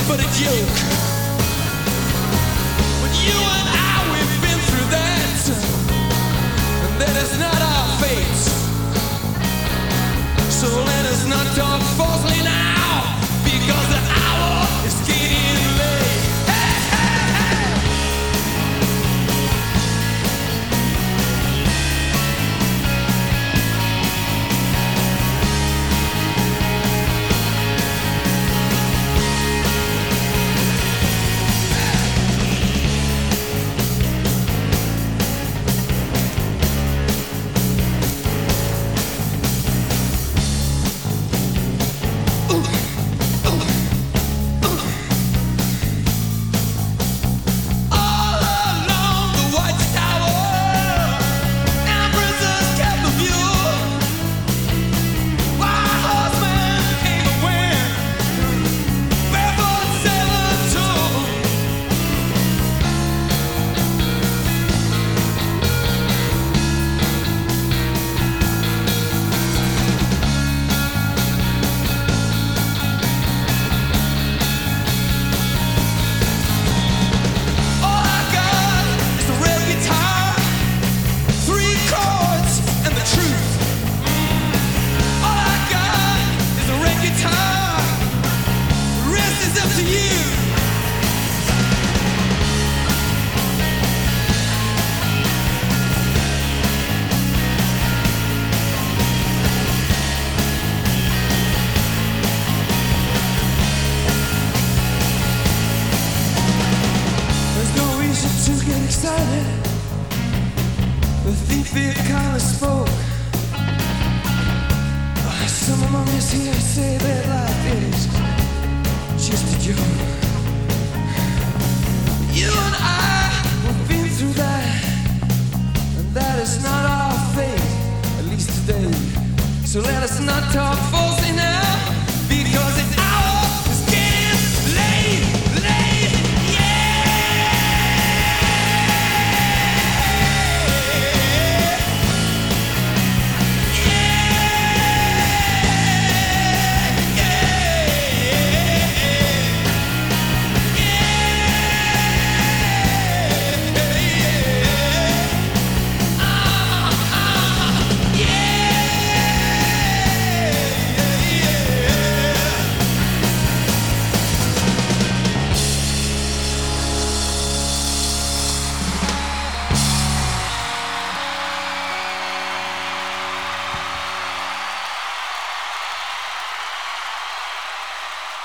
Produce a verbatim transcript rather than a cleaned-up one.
but a joke. But you and I, we've been through that, and that is not our fate. So let us not talk falsely now, because the hour is getting late. Hey, hey, hey. The thief here kinda spoke. Some among us here say that life is just a joke. You and I, we've been through that, and that is not our fate, at least today. So let us not talk for